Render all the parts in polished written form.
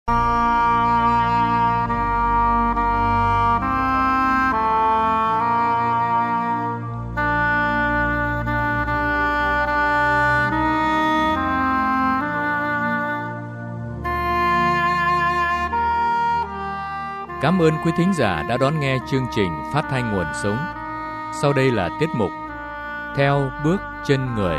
Cảm ơn quý thính giả đã đón nghe chương trình Phát thanh Nguồn Sống. Sau đây là tiết mục Theo bước chân người.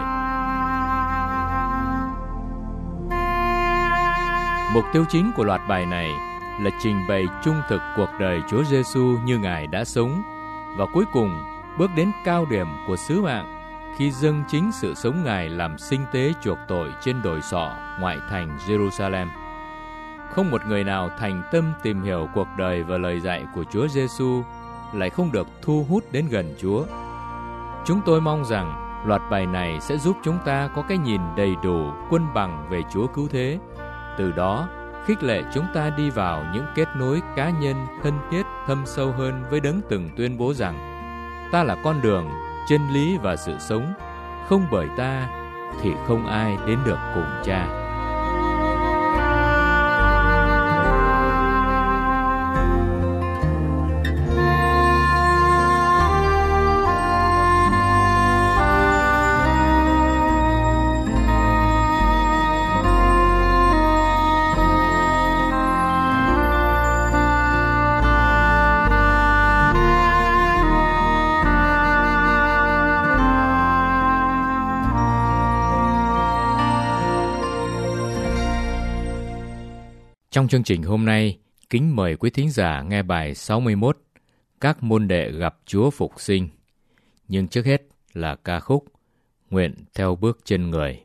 Mục tiêu chính của loạt bài này là trình bày trung thực cuộc đời Chúa Giêsu như Ngài đã sống, và cuối cùng bước đến cao điểm của sứ mạng khi dâng chính sự sống Ngài làm sinh tế chuộc tội trên đồi sọ ngoại thành Jerusalem. Không một người nào thành tâm tìm hiểu cuộc đời và lời dạy của Chúa Giêsu lại không được thu hút đến gần Chúa. Chúng tôi mong rằng loạt bài này sẽ giúp chúng ta có cái nhìn đầy đủ, quân bằng về Chúa cứu thế. Từ đó, khích lệ chúng ta đi vào những kết nối cá nhân thân thiết thâm sâu hơn với Đấng từng tuyên bố rằng: ta là con đường, chân lý và sự sống, không bởi ta thì không ai đến được cùng Cha. Trong chương trình hôm nay, kính mời quý thính giả nghe bài 61, Các môn đệ gặp Chúa phục sinh. Nhưng trước hết là ca khúc Nguyện theo bước chân người.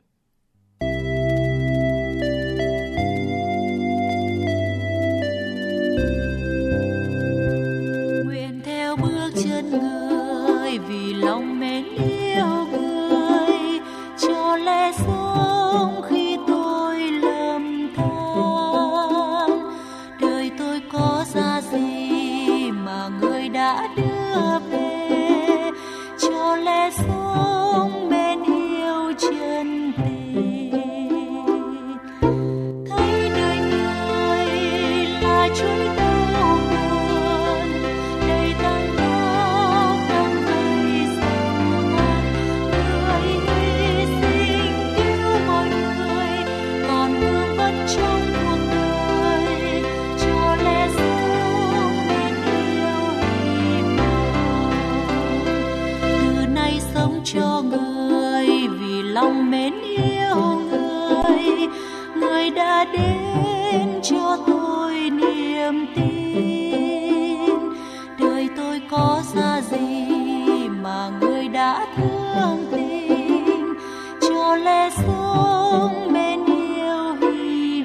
Nguyện theo bước chân người, vì lòng mến yêu người, cho lẽ sống khi tôi lầm than. Đời tôi có ra gì mà người đã đưa về, cho lẽ sống mến yêu chân tình. Thấy đời người là chuỗi đau buồn, đầy tăng đau tăng đầy sầu than. Người hy sinh cứu mọi người, còn vương vấn trong cuộc đời, cho lẽ sống mến yêu hy vọng. Từ nay sống cho người, vì lòng mến yêu người, người đã đến cho tôi niềm tin. Đời tôi có ra gì mà người đã thương tình, cho lẽ sống mến yêu hy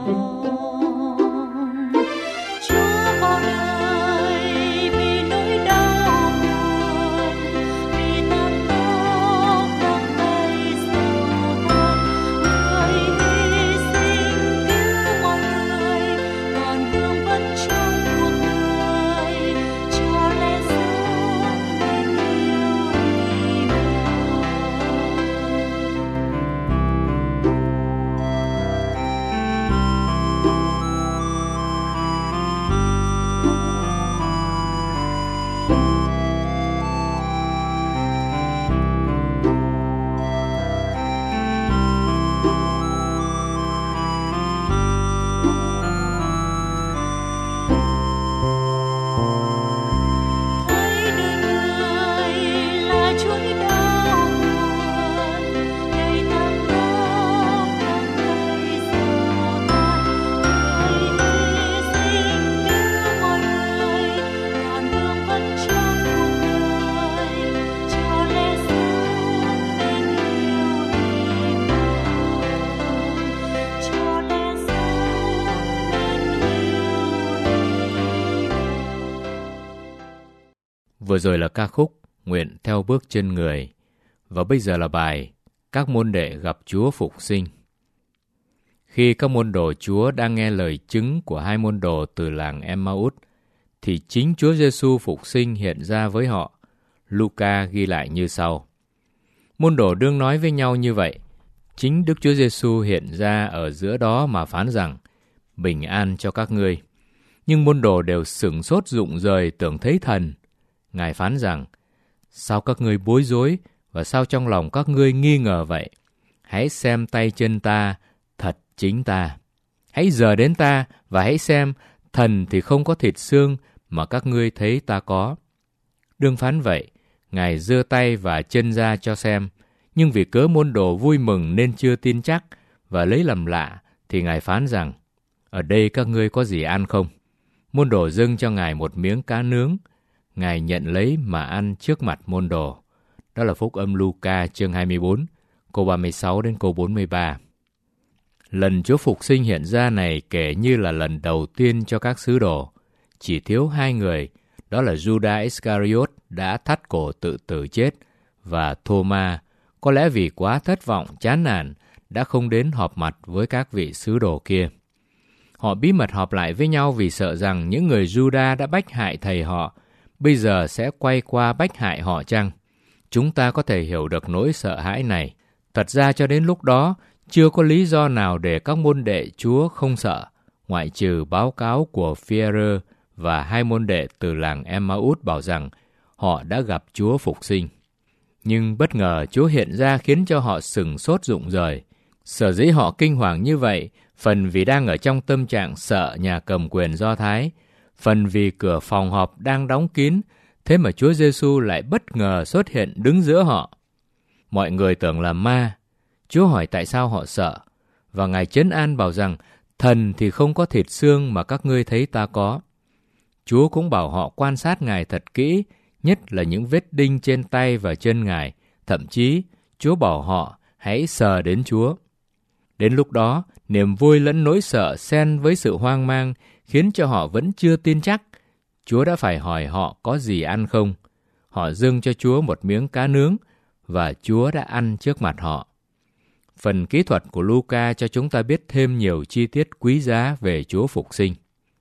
vọng. Chúa vào đời vì nỗi đau buồn, vì tan khóc đắng cay sầu than. Người hy sinh cứu mọi người, còn vương vấn trong cuộc đời, cho lẽ sống mến yêu hy thấy đời người là chuỗi đau buồn, đầy tăng khóc đắng cay sầu than. Người hy sinh cứu mọi người, còn vương vấn trong cuộc đời, cho lẽ sống mến yêu hy vọng, cho lẽ sống mến yêu hy vọng. Vừa rồi là ca khúc Nguyện theo bước chân người, và bây giờ là bài Các môn đệ gặp Chúa phục sinh. Khi các môn đồ Chúa đang nghe lời chứng của hai môn đồ từ làng Emmaus, thì chính Chúa Giêsu phục sinh hiện ra với họ. Luca ghi lại như sau: Môn đồ đương nói với nhau như vậy, chính Đức Chúa Giêsu hiện ra ở giữa đó mà phán rằng: bình an cho các ngươi. Nhưng môn đồ đều sửng sốt rụng rời tưởng thấy thần. Ngài phán rằng, sao các ngươi bối rối và sao trong lòng các ngươi nghi ngờ vậy? Hãy xem tay chân ta, thật chính ta. Hãy dờ đến ta và hãy xem, thần thì không có thịt xương mà các ngươi thấy ta có. Đương phán vậy, Ngài giơ tay và chân ra cho xem, nhưng vì cớ môn đồ vui mừng nên chưa tin chắc và lấy làm lạ, thì Ngài phán rằng, ở đây các ngươi có gì ăn không? Môn đồ dâng cho Ngài một miếng cá nướng. Ngài nhận lấy mà ăn trước mặt môn đồ. Đó là Phúc Âm Luca chương 24, câu 36 đến câu 43. Lần Chúa phục sinh hiện ra này kể như là lần đầu tiên cho các sứ đồ. Chỉ thiếu 2 người, đó là Judas Iscariot đã thắt cổ tự tử chết, và Thô-ma, có lẽ vì quá thất vọng, chán nản, đã không đến họp mặt với các vị sứ đồ kia. Họ bí mật họp lại với nhau vì sợ rằng những người Juda đã bách hại thầy họ, bây giờ sẽ quay qua bách hại họ chăng? Chúng ta có thể hiểu được nỗi sợ hãi này. Thật ra cho đến lúc đó, chưa có lý do nào để các môn đệ Chúa không sợ, ngoại trừ báo cáo của Phi-e-rơ và 2 môn đệ từ làng Emma-út bảo rằng họ đã gặp Chúa phục sinh. Nhưng bất ngờ Chúa hiện ra khiến cho họ sửng sốt rụng rời. Sở dĩ họ kinh hoàng như vậy, phần vì đang ở trong tâm trạng sợ nhà cầm quyền Do Thái, phần vì cửa phòng họp đang đóng kín, thế mà Chúa Giêsu lại bất ngờ xuất hiện đứng giữa họ. Mọi người tưởng là ma. Chúa hỏi tại sao họ sợ, và Ngài trấn an bảo rằng thần thì không có thịt xương mà các ngươi thấy ta có. Chúa cũng bảo họ quan sát Ngài thật kỹ, nhất là những vết đinh trên tay và chân Ngài. Thậm chí, Chúa bảo họ hãy sờ đến Chúa. Đến lúc đó, niềm vui lẫn nỗi sợ xen với sự hoang mang khiến cho họ vẫn chưa tin chắc. Chúa đã phải hỏi họ có gì ăn không. Họ dâng cho Chúa một miếng cá nướng và Chúa đã ăn trước mặt họ. Phần kỹ thuật của Luca cho chúng ta biết thêm nhiều chi tiết quý giá về Chúa phục sinh.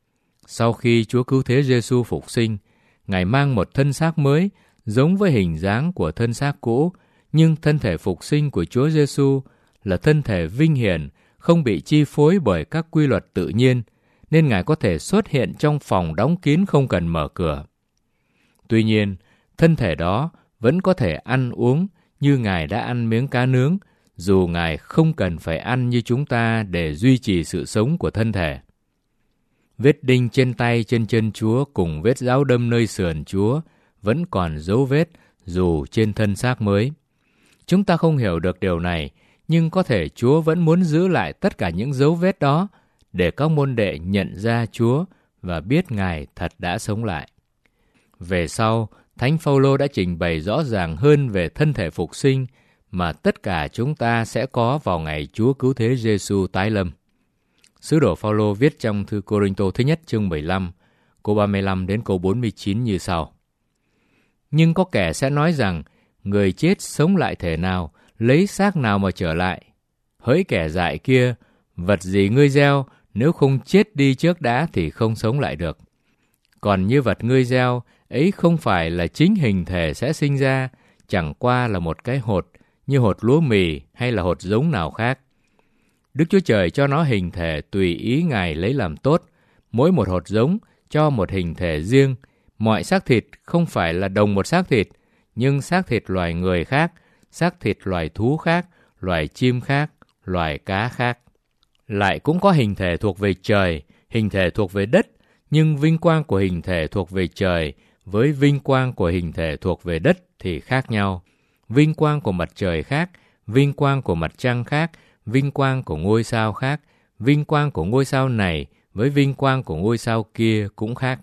Sau khi Chúa Cứu Thế Giêsu phục sinh, Ngài mang một thân xác mới giống với hình dáng của thân xác cũ, nhưng thân thể phục sinh của Chúa Giêsu là thân thể vinh hiển, không bị chi phối bởi các quy luật tự nhiên, nên Ngài có thể xuất hiện trong phòng đóng kín không cần mở cửa. Tuy nhiên, thân thể đó vẫn có thể ăn uống như Ngài đã ăn miếng cá nướng, dù Ngài không cần phải ăn như chúng ta để duy trì sự sống của thân thể. Vết đinh trên tay trên chân Chúa cùng vết giáo đâm nơi sườn Chúa vẫn còn dấu vết dù trên thân xác mới. Chúng ta không hiểu được điều này, nhưng có thể Chúa vẫn muốn giữ lại tất cả những dấu vết đó để các môn đệ nhận ra Chúa và biết Ngài thật đã sống lại. Về sau, Thánh Phaolô đã trình bày rõ ràng hơn về thân thể phục sinh mà tất cả chúng ta sẽ có vào ngày Chúa Cứu Thế Giêsu tái lâm. Sứ đồ Phaolô viết trong thư Cô-rinh-tô thứ nhất chương 15, câu 35 đến câu 49 như sau. Nhưng có kẻ sẽ nói rằng, người chết sống lại thể nào, lấy xác nào mà trở lại? Hỡi kẻ dại kia, vật gì ngươi gieo, nếu không chết đi trước đã thì không sống lại được. Còn như vật ngươi gieo, ấy không phải là chính hình thể sẽ sinh ra, chẳng qua là một cái hột, như hột lúa mì hay là hột giống nào khác. Đức Chúa Trời cho nó hình thể tùy ý Ngài lấy làm tốt, mỗi một hột giống cho một hình thể riêng. Mọi xác thịt không phải là đồng một xác thịt, nhưng xác thịt loài người khác, xác thịt loài thú khác, loài chim khác, loài cá khác. Lại cũng có hình thể thuộc về trời, hình thể thuộc về đất, nhưng vinh quang của hình thể thuộc về trời với vinh quang của hình thể thuộc về đất thì khác nhau. Vinh quang của mặt trời khác, vinh quang của mặt trăng khác, vinh quang của ngôi sao khác, vinh quang của ngôi sao này với vinh quang của ngôi sao kia cũng khác.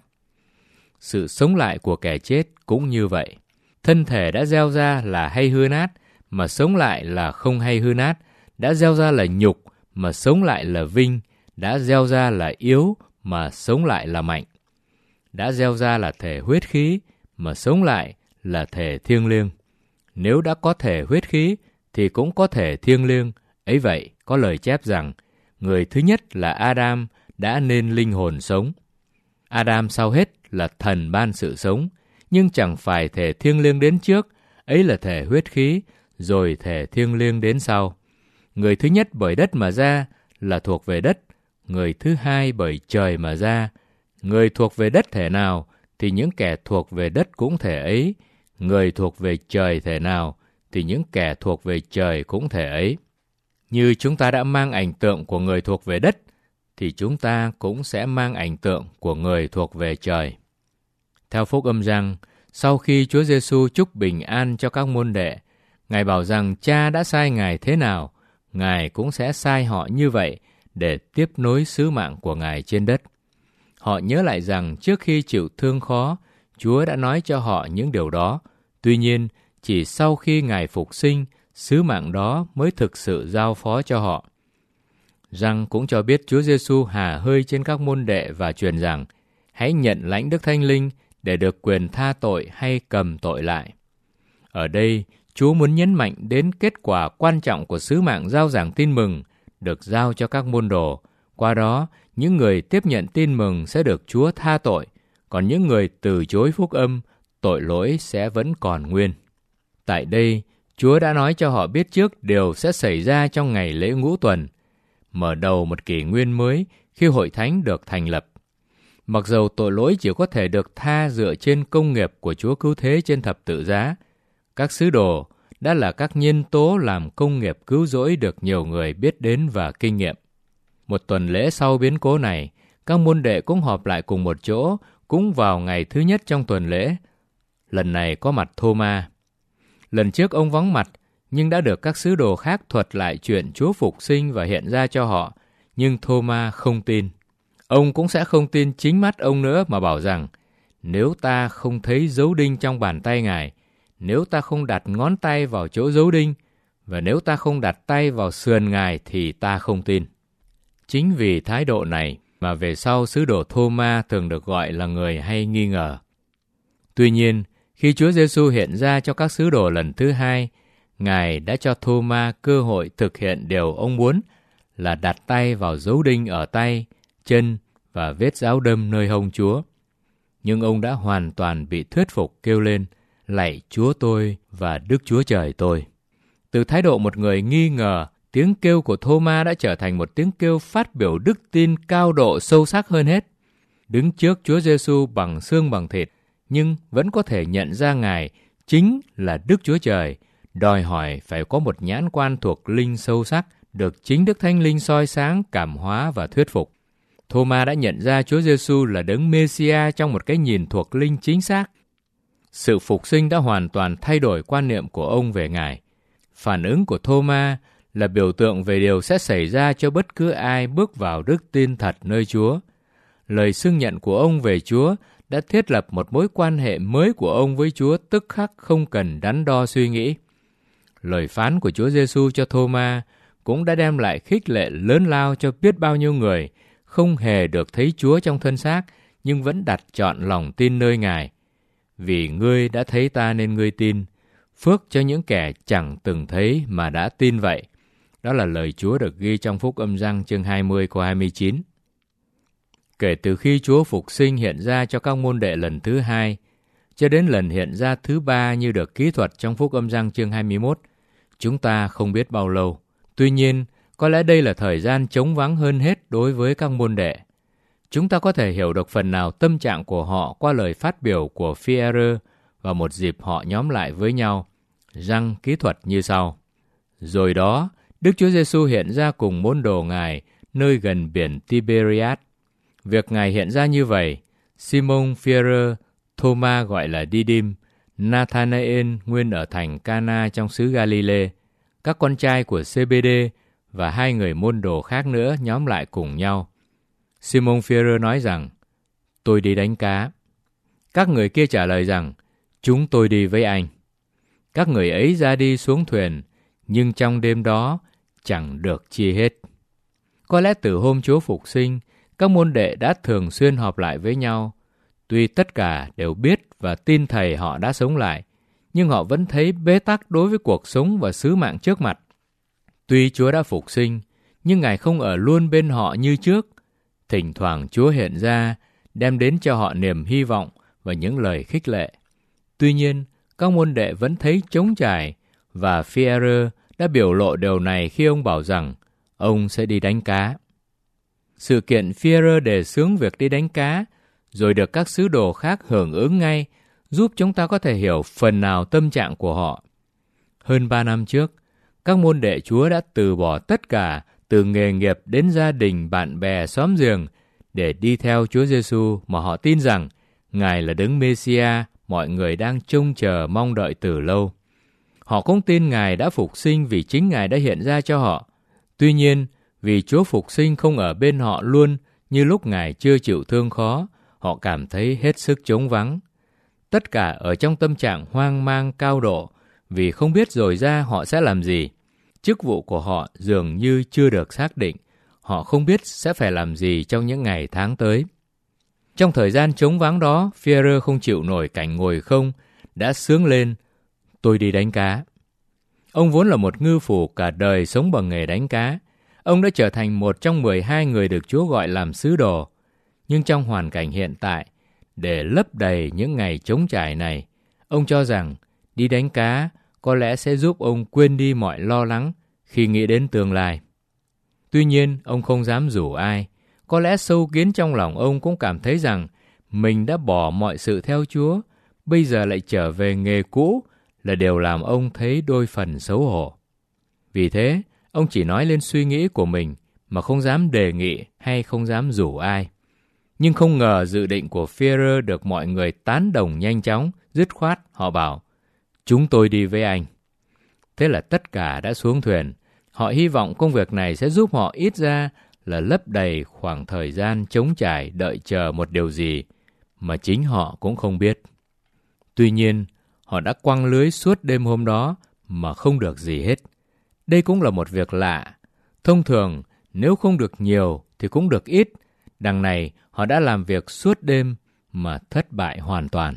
Sự sống lại của kẻ chết cũng như vậy. Thân thể đã gieo ra là hay hư nát, mà sống lại là không hay hư nát. Đã gieo ra là nhục, mà sống lại là vinh. Đã gieo ra là yếu, mà sống lại là mạnh. Đã gieo ra là thể huyết khí, mà sống lại là thể thiêng liêng. Nếu đã có thể huyết khí, thì cũng có thể thiêng liêng. Ấy vậy, có lời chép rằng, người thứ nhất là Adam đã nên linh hồn sống. Adam sau hết là thần ban sự sống, nhưng chẳng phải thể thiêng liêng đến trước, ấy là thể huyết khí, rồi thể thiêng liêng đến sau. Người thứ nhất bởi đất mà ra là thuộc về đất, người thứ hai bởi trời mà ra. Người thuộc về đất thể nào, thì những kẻ thuộc về đất cũng thể ấy. Người thuộc về trời thể nào, thì những kẻ thuộc về trời cũng thể ấy. Như chúng ta đã mang ảnh tượng của người thuộc về đất, thì chúng ta cũng sẽ mang ảnh tượng của người thuộc về trời. Theo Phúc Âm Giăng, sau khi Chúa Giêsu chúc bình an cho các môn đệ, Ngài bảo rằng Cha đã sai Ngài thế nào, Ngài cũng sẽ sai họ như vậy để tiếp nối sứ mạng của Ngài trên đất. Họ nhớ lại rằng trước khi chịu thương khó, Chúa đã nói cho họ những điều đó. Tuy nhiên, chỉ sau khi Ngài phục sinh, sứ mạng đó mới thực sự giao phó cho họ. Giăng cũng cho biết Chúa Giêsu hà hơi trên các môn đệ và truyền rằng hãy nhận lãnh Đức Thánh Linh để được quyền tha tội hay cầm tội lại. Ở đây, Chúa muốn nhấn mạnh đến kết quả quan trọng của sứ mạng rao giảng tin mừng được giao cho các môn đồ. Qua đó, những người tiếp nhận tin mừng sẽ được Chúa tha tội, còn những người từ chối phúc âm, tội lỗi sẽ vẫn còn nguyên. Tại đây, Chúa đã nói cho họ biết trước điều sẽ xảy ra trong ngày lễ Ngũ Tuần, mở đầu một kỷ nguyên mới khi hội thánh được thành lập. Mặc dầu tội lỗi chỉ có thể được tha dựa trên công nghiệp của Chúa cứu thế trên thập tự giá, các sứ đồ đã là các nhân tố làm công nghiệp cứu rỗi được nhiều người biết đến và kinh nghiệm. Một tuần lễ sau biến cố này, các môn đệ cũng họp lại cùng một chỗ, cũng vào ngày thứ nhất trong tuần lễ. Lần này có mặt Thô-ma. Lần trước ông vắng mặt, nhưng đã được các sứ đồ khác thuật lại chuyện Chúa phục sinh và hiện ra cho họ, nhưng Thô-ma không tin. Ông cũng sẽ không tin chính mắt ông nữa mà bảo rằng, nếu ta không thấy dấu đinh trong bàn tay Ngài, nếu ta không đặt ngón tay vào chỗ dấu đinh, và nếu ta không đặt tay vào sườn Ngài thì ta không tin. Chính vì thái độ này mà về sau sứ đồ Thô-ma thường được gọi là người hay nghi ngờ. Tuy nhiên, khi Chúa Giêsu hiện ra cho các sứ đồ lần thứ hai, Ngài đã cho Thô-ma cơ hội thực hiện điều ông muốn là đặt tay vào dấu đinh ở tay, chân và vết giáo đâm nơi hông Chúa. Nhưng ông đã hoàn toàn bị thuyết phục kêu lên, lạy Chúa tôi và Đức Chúa Trời tôi. Từ thái độ một người nghi ngờ, tiếng kêu của Thô-ma đã trở thành một tiếng kêu phát biểu đức tin cao độ sâu sắc hơn hết. Đứng trước Chúa Giêsu bằng xương bằng thịt, nhưng vẫn có thể nhận ra Ngài chính là Đức Chúa Trời, đòi hỏi phải có một nhãn quan thuộc linh sâu sắc, được chính Đức Thánh Linh soi sáng, cảm hóa và thuyết phục. Thô-ma đã nhận ra Chúa Giêsu là đấng Mê-si-a trong một cái nhìn thuộc linh chính xác. Sự phục sinh đã hoàn toàn thay đổi quan niệm của ông về Ngài. Phản ứng của Thô-ma là biểu tượng về điều sẽ xảy ra cho bất cứ ai bước vào đức tin thật nơi Chúa. Lời xưng nhận của ông về Chúa đã thiết lập một mối quan hệ mới của ông với Chúa tức khắc không cần đắn đo suy nghĩ. Lời phán của Chúa Giêsu cho Thô-ma cũng đã đem lại khích lệ lớn lao cho biết bao nhiêu người không hề được thấy Chúa trong thân xác nhưng vẫn đặt trọn lòng tin nơi Ngài. Vì ngươi đã thấy ta nên ngươi tin, phước cho những kẻ chẳng từng thấy mà đã tin vậy. Đó là lời Chúa được ghi trong Phúc Âm Giăng chương 20 câu 29. Kể từ khi Chúa phục sinh hiện ra cho các môn đệ lần thứ hai, cho đến lần hiện ra thứ ba như được kỹ thuật trong Phúc Âm Giăng chương 21, chúng ta không biết bao lâu. Tuy nhiên, có lẽ đây là thời gian trống vắng hơn hết đối với các môn đệ. Chúng ta có thể hiểu được phần nào tâm trạng của họ qua lời phát biểu của Phi-e-rơ và một dịp họ nhóm lại với nhau. Giăng kỹ thuật như sau. Rồi đó, Đức Chúa Giêsu hiện ra cùng môn đồ Ngài nơi gần biển Tiberiad. Việc Ngài hiện ra như vậy, Simon Phi-e-rơ, Thô-ma gọi là Đi-đim, Nathanael nguyên ở thành Ca-na trong xứ Ga-li-lê, các con trai của Zê-bê-đê và hai người môn đồ khác nữa nhóm lại cùng nhau. Simon Phi-e-rơ nói rằng, tôi đi đánh cá. Các người kia trả lời rằng, chúng tôi đi với anh. Các người ấy ra đi xuống thuyền, nhưng trong đêm đó chẳng được chi hết. Có lẽ từ hôm Chúa phục sinh, các môn đệ đã thường xuyên họp lại với nhau. Tuy tất cả đều biết và tin Thầy họ đã sống lại, nhưng họ vẫn thấy bế tắc đối với cuộc sống và sứ mạng trước mặt. Tuy Chúa đã phục sinh, nhưng Ngài không ở luôn bên họ như trước. Thỉnh thoảng Chúa hiện ra, đem đến cho họ niềm hy vọng và những lời khích lệ. Tuy nhiên, các môn đệ vẫn thấy trống trải, và Phi-e-rơ đã biểu lộ điều này khi ông bảo rằng ông sẽ đi đánh cá. Sự kiện Phi-e-rơ đề xướng việc đi đánh cá, rồi được các sứ đồ khác hưởng ứng ngay, giúp chúng ta có thể hiểu phần nào tâm trạng của họ. Hơn 3 năm trước, các môn đệ Chúa đã từ bỏ tất cả, từ nghề nghiệp đến gia đình, bạn bè, xóm giềng, để đi theo Chúa Giêsu mà họ tin rằng Ngài là Đấng Mê-si-a mọi người đang trông chờ mong đợi từ lâu. Họ cũng tin Ngài đã phục sinh vì chính Ngài đã hiện ra cho họ. Tuy nhiên, vì Chúa phục sinh không ở bên họ luôn như lúc Ngài chưa chịu thương khó, họ cảm thấy hết sức trống vắng. Tất cả ở trong tâm trạng hoang mang cao độ, vì không biết rồi ra họ sẽ làm gì. Chức vụ của họ dường như chưa được xác định. Họ không biết sẽ phải làm gì trong những ngày tháng tới. Trong thời gian trống vắng đó, Phi-e-rơ không chịu nổi cảnh ngồi không, đã xướng lên: tôi đi đánh cá. Ông vốn là một ngư phủ cả đời sống bằng nghề đánh cá. Ông đã trở thành một trong 12 người được Chúa gọi làm sứ đồ. Nhưng trong hoàn cảnh hiện tại, để lấp đầy những ngày trống trải này, ông cho rằng đi đánh cá có lẽ sẽ giúp ông quên đi mọi lo lắng khi nghĩ đến tương lai. Tuy nhiên, ông không dám rủ ai. Có lẽ sâu kín trong lòng ông cũng cảm thấy rằng mình đã bỏ mọi sự theo Chúa, bây giờ lại trở về nghề cũ là điều làm ông thấy đôi phần xấu hổ. Vì thế, ông chỉ nói lên suy nghĩ của mình mà không dám đề nghị hay không dám rủ ai. Nhưng không ngờ dự định của Phi-e-rơ được mọi người tán đồng nhanh chóng, dứt khoát. Họ bảo: chúng tôi đi với anh. Thế là tất cả đã xuống thuyền. Họ hy vọng công việc này sẽ giúp họ ít ra là lấp đầy khoảng thời gian trống trải đợi chờ một điều gì mà chính họ cũng không biết. Tuy nhiên, họ đã quăng lưới suốt đêm hôm đó mà không được gì hết. Đây cũng là một việc lạ. Thông thường, nếu không được nhiều thì cũng được ít. Đằng này, họ đã làm việc suốt đêm mà thất bại hoàn toàn.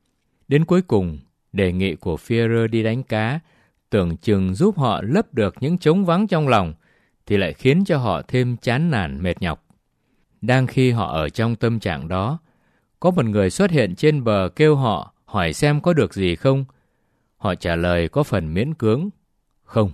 Đến cuối cùng, đề nghị của Phi-e-rơ đi đánh cá tưởng chừng giúp họ lấp được những trống vắng trong lòng, thì lại khiến cho họ thêm chán nản mệt nhọc. Đang khi họ ở trong tâm trạng đó, có một người xuất hiện trên bờ kêu họ hỏi xem có được gì không. Họ trả lời có phần miễn cưỡng: không.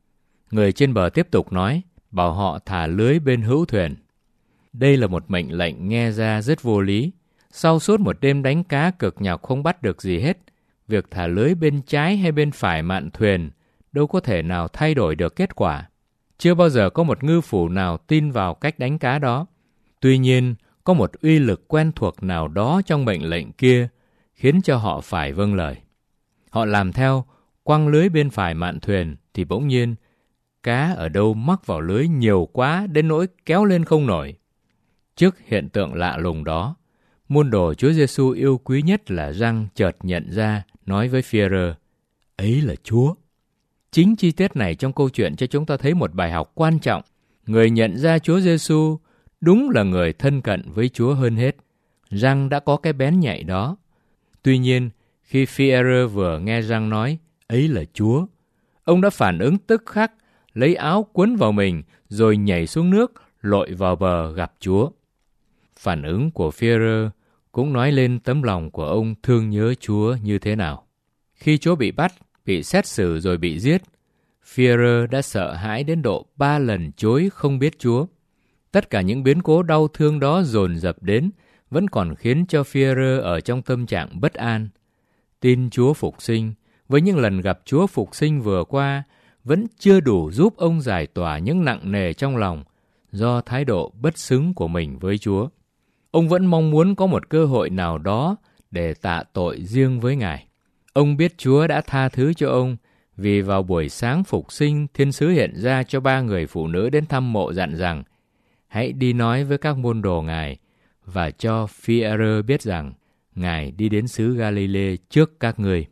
Người trên bờ tiếp tục nói, bảo họ thả lưới bên hữu thuyền. Đây là một mệnh lệnh nghe ra rất vô lý. Sau suốt một đêm đánh cá cực nhọc không bắt được gì hết, việc thả lưới bên trái hay bên phải mạn thuyền đâu có thể nào thay đổi được kết quả. Chưa bao giờ có một ngư phủ nào tin vào cách đánh cá đó. Tuy nhiên, có một uy lực quen thuộc nào đó trong mệnh lệnh kia khiến cho họ phải vâng lời. Họ làm theo, quăng lưới bên phải mạn thuyền thì bỗng nhiên cá ở đâu mắc vào lưới nhiều quá đến nỗi kéo lên không nổi. Trước hiện tượng lạ lùng đó, môn đồ Chúa Giêsu yêu quý nhất là Giăng chợt nhận ra, nói với Phi-e-rơ: ấy là Chúa. Chính chi tiết này trong câu chuyện cho chúng ta thấy một bài học quan trọng. Người nhận ra Chúa Giêsu đúng là người thân cận với Chúa hơn hết. Giăng đã có cái bén nhạy đó. Tuy nhiên, khi Phi-e-rơ vừa nghe Giăng nói ấy là Chúa, ông đã phản ứng tức khắc, lấy áo quấn vào mình rồi nhảy xuống nước, lội vào bờ gặp Chúa. Phản ứng của Phi-e-rơ cũng nói lên tấm lòng của ông thương nhớ Chúa như thế nào. Khi Chúa bị bắt, bị xét xử rồi bị giết, Phi-e-rơ đã sợ hãi đến độ 3 lần chối không biết Chúa. Tất cả những biến cố đau thương đó dồn dập đến vẫn còn khiến cho Phi-e-rơ ở trong tâm trạng bất an. Tin Chúa phục sinh với những lần gặp Chúa phục sinh vừa qua vẫn chưa đủ giúp ông giải tỏa những nặng nề trong lòng do thái độ bất xứng của mình với Chúa. Ông vẫn mong muốn có một cơ hội nào đó để tạ tội riêng với Ngài. Ông biết Chúa đã tha thứ cho ông vì vào buổi sáng phục sinh, thiên sứ hiện ra cho 3 người phụ nữ đến thăm mộ dặn rằng: hãy đi nói với các môn đồ Ngài và cho Phi-e-rơ biết rằng Ngài đi đến xứ Ga-li-lê trước các ngươi.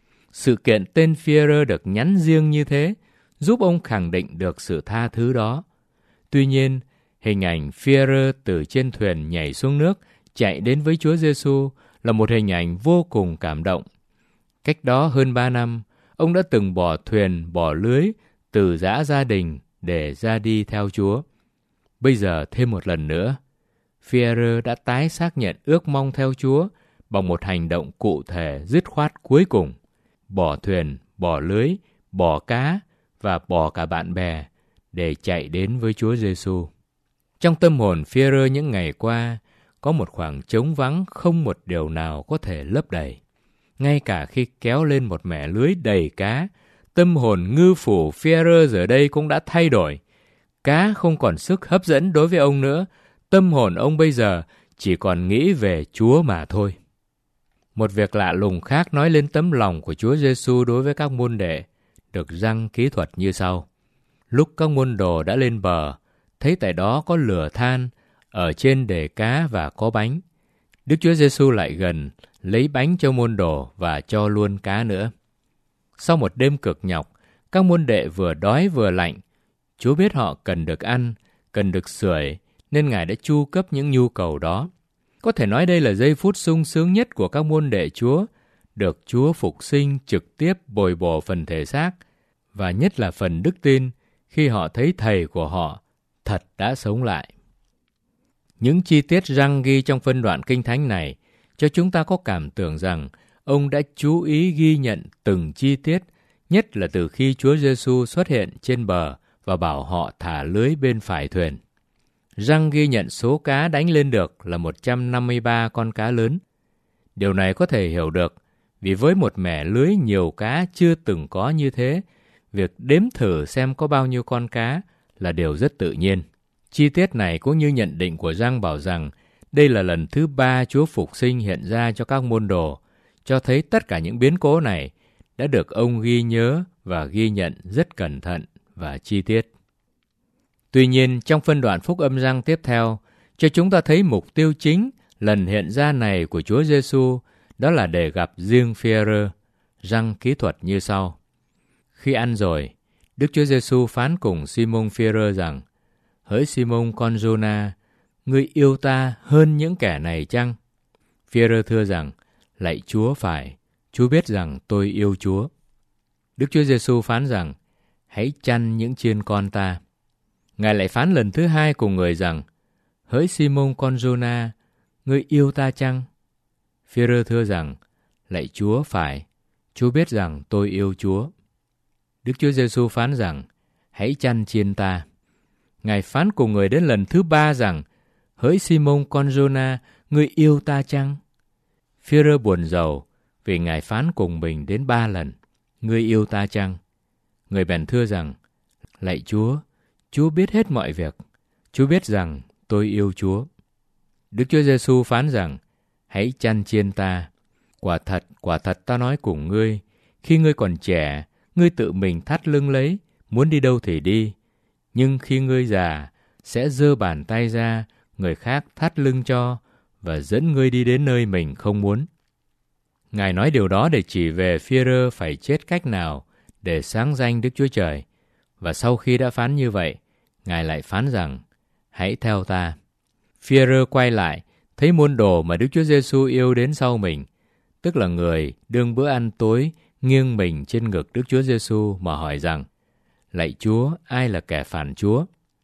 Sự kiện tên Phi-e-rơ được nhắn riêng như thế giúp ông khẳng định được sự tha thứ đó. Tuy nhiên, hình ảnh Phi-e-rơ từ trên thuyền nhảy xuống nước chạy đến với Chúa Giêsu là một hình ảnh vô cùng cảm động. Cách đó hơn 3 năm, ông đã từng bỏ thuyền, bỏ lưới, từ giã gia đình để ra đi theo Chúa. Bây giờ thêm một lần nữa, Phi-e-rơ đã tái xác nhận ước mong theo Chúa bằng một hành động cụ thể dứt khoát cuối cùng: bỏ thuyền, bỏ lưới, bỏ cá và bỏ cả bạn bè để chạy đến với Chúa Giêsu. Trong tâm hồn Phi-e-rơ những ngày qua, có một khoảng trống vắng không một điều nào có thể lấp đầy. Ngay cả khi kéo lên một mẻ lưới đầy cá, tâm hồn ngư phủ Phi-e-rơ giờ đây cũng đã thay đổi. Cá không còn sức hấp dẫn đối với ông nữa, tâm hồn ông bây giờ chỉ còn nghĩ về Chúa mà thôi. Một việc lạ lùng khác nói lên tấm lòng của Chúa Giêsu đối với các môn đệ, được Giăng kỹ thuật như sau. Lúc các môn đồ đã lên bờ, thấy tại đó có lửa than, ở trên để cá và có bánh. Đức Chúa Giêsu lại gần, lấy bánh cho môn đồ và cho luôn cá nữa. Sau một đêm cực nhọc, các môn đệ vừa đói vừa lạnh. Chúa biết họ cần được ăn, cần được sưởi, nên Ngài đã chu cấp những nhu cầu đó. Có thể nói đây là giây phút sung sướng nhất của các môn đệ Chúa, được Chúa phục sinh trực tiếp bồi bổ phần thể xác, và nhất là phần đức tin khi họ thấy Thầy của họ thật đã sống lại. Những chi tiết Giăng ghi trong phân đoạn Kinh Thánh này cho chúng ta có cảm tưởng rằng ông đã chú ý ghi nhận từng chi tiết, nhất là từ khi Chúa Giêsu xuất hiện trên bờ và bảo họ thả lưới bên phải thuyền. Giăng ghi nhận số cá đánh lên được là 153 con cá lớn. Điều này có thể hiểu được vì với một mẻ lưới nhiều cá chưa từng có như thế, việc đếm thử xem có bao nhiêu con cá là điều rất tự nhiên. Chi tiết này cũng như nhận định của Giăng bảo rằng đây là lần thứ 3 Chúa phục sinh hiện ra cho các môn đồ, cho thấy tất cả những biến cố này đã được ông ghi nhớ và ghi nhận rất cẩn thận và chi tiết. Tuy nhiên, trong phân đoạn Phúc Âm Giăng tiếp theo, cho chúng ta thấy mục tiêu chính lần hiện ra này của Chúa Giêsu, đó là để gặp riêng Phi-e-rơ. Giăng kỹ thuật như sau. Khi ăn rồi, Đức Chúa Giêsu phán cùng Si-môn Phi-e-rơ rằng: Hỡi Si-môn con Giô-na, ngươi yêu ta hơn những kẻ này chăng? Phi-e-rơ thưa rằng: Lạy Chúa, phải, Chúa biết rằng tôi yêu Chúa. Đức Chúa Giêsu phán rằng: Hãy chăn những chiên con ta. Ngài lại phán lần thứ 2 cùng người rằng: Hỡi Si-môn con Giô-na, ngươi yêu ta chăng? Phi-e-rơ thưa rằng: Lạy Chúa, phải, Chúa biết rằng tôi yêu Chúa. Đức Chúa Giêsu phán rằng: Hãy chăn chiên ta. Ngài phán cùng người đến lần thứ 3 rằng: Hỡi Si-môn con Giô-na, ngươi yêu ta chăng? Phi-e-rơ buồn rầu vì Ngài phán cùng mình đến 3 lần: Ngươi yêu ta chăng? Người bèn thưa rằng: Lạy Chúa, Chúa biết hết mọi việc. Chúa biết rằng tôi yêu Chúa. Đức Chúa Giêsu phán rằng: Hãy chăn chiên ta. Quả thật ta nói cùng ngươi, khi ngươi còn trẻ, ngươi tự mình thắt lưng lấy, muốn đi đâu thì đi. Nhưng khi ngươi già, sẽ giơ bàn tay ra, người khác thắt lưng cho, và dẫn ngươi đi đến nơi mình không muốn. Ngài nói điều đó để chỉ về Phi-e-rơ phải chết cách nào để sáng danh Đức Chúa Trời. Và sau khi đã phán như vậy, Ngài lại phán rằng: Hãy theo ta. Phi-e-rơ quay lại, thấy môn đồ mà Đức Chúa Giêsu yêu đến sau mình, tức là người đương bữa ăn tối nghiêng mình trên ngực Đức Chúa Giêsu mà hỏi rằng: Lạy Chúa, ai là kẻ phản Chúa?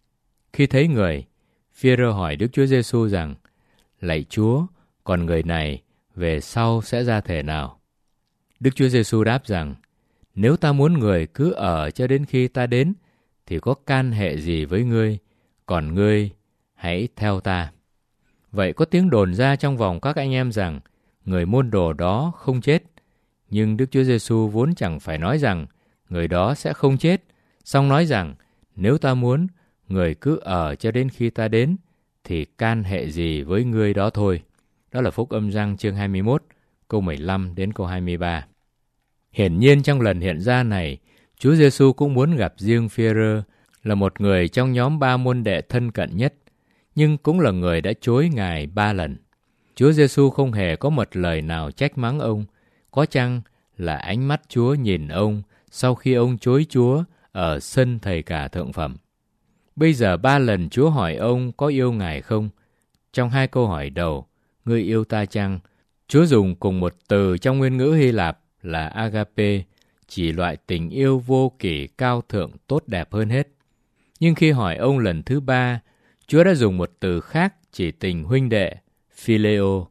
Khi thấy người, Phi-e-rơ hỏi Đức Chúa Giêsu rằng: Lạy Chúa, còn người này về sau sẽ ra thể nào? Đức Chúa Giêsu đáp rằng: Nếu ta muốn người cứ ở cho đến khi ta đến, thì có can hệ gì với ngươi? Còn ngươi, hãy theo ta. Vậy có tiếng đồn ra trong vòng các anh em rằng người môn đồ đó không chết. Nhưng Đức Chúa Giêsu vốn chẳng phải nói rằng người đó sẽ không chết, song nói rằng nếu ta muốn, người cứ ở cho đến khi ta đến, thì can hệ gì với ngươi đó thôi. Đó là Phúc Âm Giăng chương 21, câu 15 đến câu 23. Hiển nhiên trong lần hiện ra này, Chúa Giêsu cũng muốn gặp riêng Phi-e-rơ, là một người trong nhóm 3 môn đệ thân cận nhất, nhưng cũng là người đã chối Ngài 3 lần. Chúa Giêsu không hề có một lời nào trách mắng ông, có chăng là ánh mắt Chúa nhìn ông sau khi ông chối Chúa ở sân thầy cả thượng phẩm. Bây giờ 3 lần Chúa hỏi ông có yêu Ngài không. Trong 2 câu hỏi đầu, ngươi yêu ta chăng, Chúa dùng cùng một từ trong nguyên ngữ Hy Lạp là agape, chỉ loại tình yêu vô kỷ cao thượng tốt đẹp hơn hết. Nhưng khi hỏi ông lần thứ 3, Chúa đã dùng một từ khác chỉ tình huynh đệ, phileo.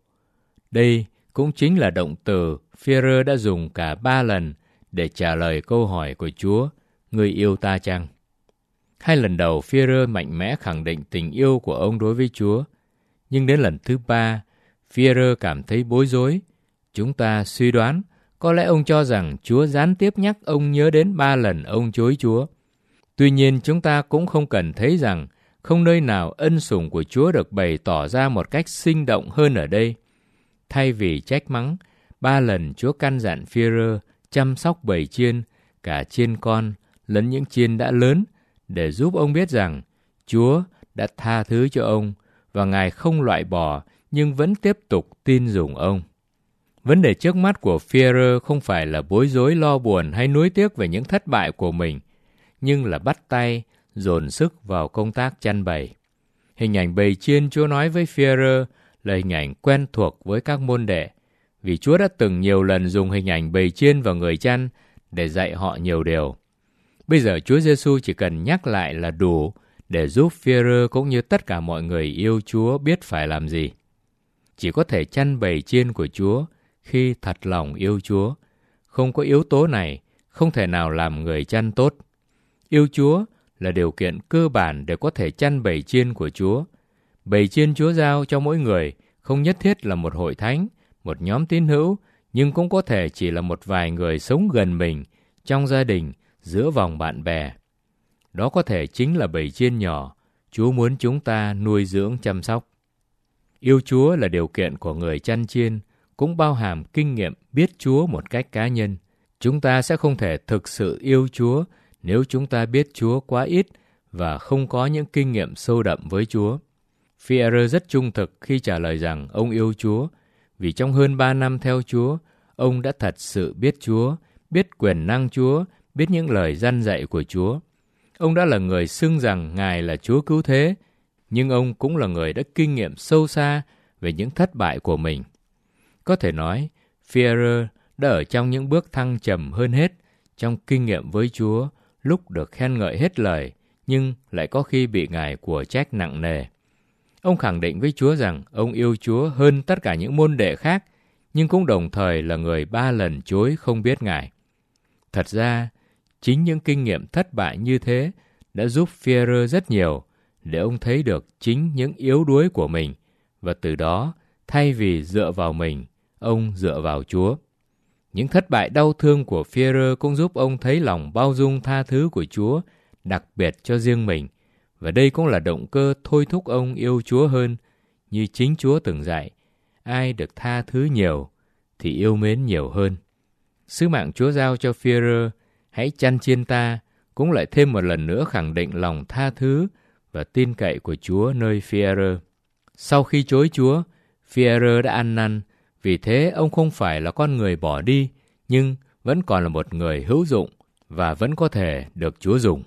Đây cũng chính là động từ Phi-e-rơ đã dùng cả 3 lần để trả lời câu hỏi của Chúa, ngươi yêu ta chăng? 2 lần đầu, Phi-e-rơ mạnh mẽ khẳng định tình yêu của ông đối với Chúa. Nhưng đến lần thứ 3, Phi-e-rơ cảm thấy bối rối. Chúng ta suy đoán, có lẽ ông cho rằng Chúa gián tiếp nhắc ông nhớ đến 3 lần ông chối Chúa. Tuy nhiên, chúng ta cũng không cần thấy rằng không nơi nào ân sủng của Chúa được bày tỏ ra một cách sinh động hơn ở đây. Thay vì trách mắng, 3 lần Chúa căn dặn Phi-e-rơ chăm sóc bầy chiên, cả chiên con lẫn những chiên đã lớn, để giúp ông biết rằng Chúa đã tha thứ cho ông và Ngài không loại bỏ nhưng vẫn tiếp tục tin dùng ông. Vấn đề trước mắt của Phi-e-rơ không phải là bối rối lo buồn hay nuối tiếc về những thất bại của mình, nhưng là bắt tay, dồn sức vào công tác chăn bầy. Hình ảnh bầy chiên Chúa nói với Phi-e-rơ là hình ảnh quen thuộc với các môn đệ, vì Chúa đã từng nhiều lần dùng hình ảnh bầy chiên và người chăn để dạy họ nhiều điều. Bây giờ Chúa Giêsu chỉ cần nhắc lại là đủ để giúp Phi-e-rơ cũng như tất cả mọi người yêu Chúa biết phải làm gì. Chỉ có thể chăn bầy chiên của Chúa khi thật lòng yêu Chúa. Không có yếu tố này, không thể nào làm người chăn tốt. Yêu Chúa là điều kiện cơ bản để có thể chăn bầy chiên của Chúa. Bầy chiên Chúa giao cho mỗi người không nhất thiết là một hội thánh, một nhóm tín hữu, nhưng cũng có thể chỉ là một vài người sống gần mình, trong gia đình, giữa vòng bạn bè. Đó có thể chính là bầy chiên nhỏ Chúa muốn chúng ta nuôi dưỡng chăm sóc. Yêu Chúa là điều kiện của người chăn chiên, cũng bao hàm kinh nghiệm biết Chúa một cách cá nhân. Chúng ta sẽ không thể thực sự yêu Chúa nếu chúng ta biết Chúa quá ít và không có những kinh nghiệm sâu đậm với Chúa. Phi-e-rơ rất trung thực khi trả lời rằng ông yêu Chúa, vì trong hơn 3 năm theo Chúa, ông đã thật sự biết Chúa, biết quyền năng Chúa, biết những lời răn dạy của Chúa. Ông đã là người xưng rằng Ngài là Chúa cứu thế, nhưng ông cũng là người đã kinh nghiệm sâu xa về những thất bại của mình. Có thể nói, Phi-e-rơ đã ở trong những bước thăng trầm hơn hết trong kinh nghiệm với Chúa, lúc được khen ngợi hết lời, nhưng lại có khi bị Ngài của trách nặng nề. Ông khẳng định với Chúa rằng ông yêu Chúa hơn tất cả những môn đệ khác, nhưng cũng đồng thời là người 3 lần chối không biết Ngài. Thật ra, chính những kinh nghiệm thất bại như thế đã giúp Phi-e-rơ rất nhiều để ông thấy được chính những yếu đuối của mình, và từ đó, thay vì dựa vào mình, ông dựa vào Chúa. Những thất bại đau thương của Phi-e-rơ cũng giúp ông thấy lòng bao dung tha thứ của Chúa, đặc biệt cho riêng mình, và đây cũng là động cơ thôi thúc ông yêu Chúa hơn, như chính Chúa từng dạy, ai được tha thứ nhiều thì yêu mến nhiều hơn. Sứ mạng Chúa giao cho Phi-e-rơ, hãy chăn chiên ta, cũng lại thêm một lần nữa khẳng định lòng tha thứ và tin cậy của Chúa nơi Phi-e-rơ. Sau khi chối Chúa, Phi-e-rơ đã ăn năn, vì thế ông không phải là con người bỏ đi, nhưng vẫn còn là một người hữu dụng và vẫn có thể được Chúa dùng.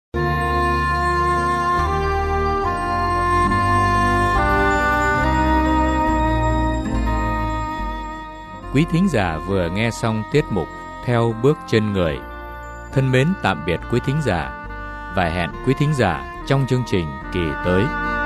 Quý thính giả vừa nghe xong tiết mục Theo bước chân người. Thân mến tạm biệt quý thính giả và hẹn quý thính giả trong chương trình kỳ tới.